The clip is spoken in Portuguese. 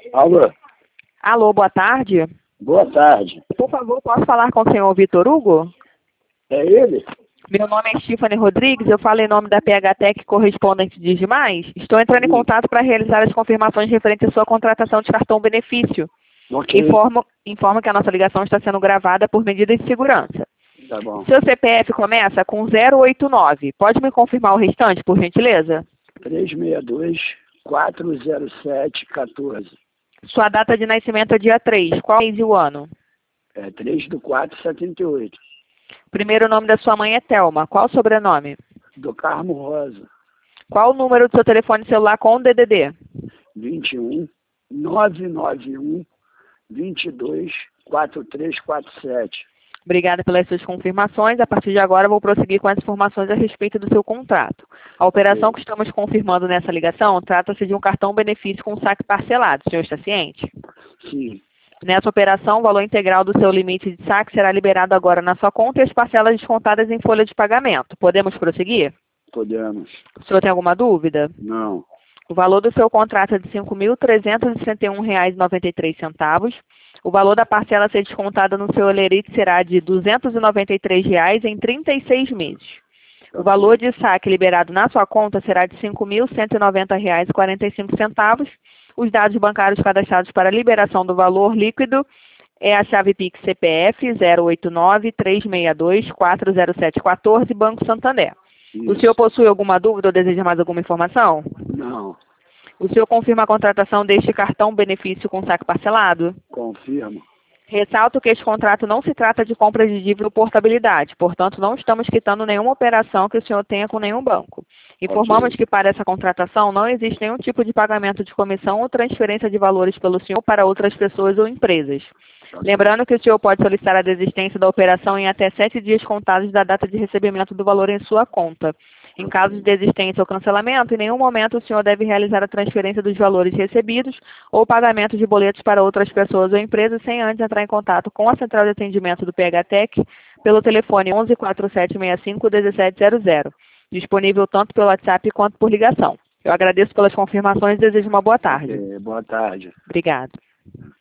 Alô, Alô, boa tarde. boa tarde. Por favor, posso falar com o senhor Vitor Hugo? É ele? Meu nome é Stephanie Rodrigues, eu falo em nome da PHTEC Correspondente Digimais. Estou entrando em Sim. contato para realizar as confirmações referentes à sua contratação de cartão benefício. Ok, Informo que a nossa ligação está sendo gravada por medida de segurança. tá bom. Seu CPF começa com 089. Pode me confirmar o restante, por gentileza? 362-407-14. Sua data de nascimento é dia 3. Qual mês e o ano? É 3/4/78. Primeiro nome da sua mãe é Thelma. Qual o sobrenome? Do Carmo Rosa. Qual o número do seu telefone celular com o DDD? 21-991-22-4347. Obrigada pelas suas confirmações. A partir de agora, vou prosseguir com as informações a respeito do seu contrato. A operação que estamos confirmando nessa ligação trata-se de um cartão benefício com saque parcelado. O senhor está ciente? Sim, Nessa operação, o valor integral do seu limite de saque será liberado agora na sua conta e as parcelas descontadas em folha de pagamento. Podemos prosseguir? podemos. O senhor tem alguma dúvida? Não, O valor do seu contrato é de R$ 5.361,93. O valor da parcela a ser descontada no seu Olerite será de R$ 293 em 36 meses. O valor de saque liberado na sua conta será de R$ 5.190,45. Os dados bancários cadastrados para liberação do valor líquido é a chave Pix CPF 089-362-40714, Banco Santander. O isso. senhor possui alguma dúvida ou deseja mais alguma informação? Não, O senhor confirma a contratação deste cartão benefício com saque parcelado? confirmo. Ressalto que este contrato não se trata de compra de dívida ou portabilidade, portanto, não estamos quitando nenhuma operação que o senhor tenha com nenhum banco. Informamos Ok. que para essa contratação não existe nenhum tipo de pagamento de comissão ou transferência de valores pelo senhor para outras pessoas ou empresas. Lembrando que o senhor pode solicitar a desistência da operação em até 7 dias contados da data de recebimento do valor em sua conta. Em caso de desistência ou cancelamento, em nenhum momento o senhor deve realizar a transferência dos valores recebidos ou pagamento de boletos para outras pessoas ou empresas sem antes entrar em contato com a central de atendimento do PHTEC pelo telefone 11 4765 1700, disponível tanto pelo WhatsApp quanto por ligação. Eu agradeço pelas confirmações e desejo uma boa tarde. Ok, boa tarde. Obrigado.